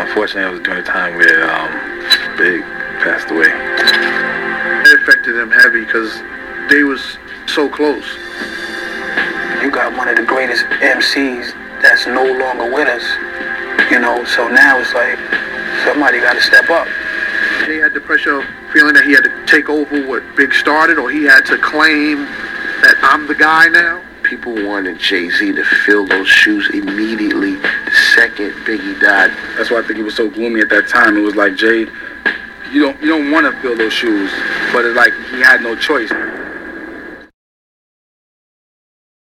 unfortunately, it was during the time where Big passed away. It affected them heavy because they was so close. You got one of the greatest MCs that's no longer with us, you know, so now it's like somebody got to step up. He had the pressure of feeling that he had to take over what Big started, or he had to claim that I'm the guy now. People wanted Jay-Z to fill those shoes immediately the second Biggie died. That's why I think he was so gloomy at that time. It was like, Jay, you don't want to fill those shoes, but it's like he had no choice.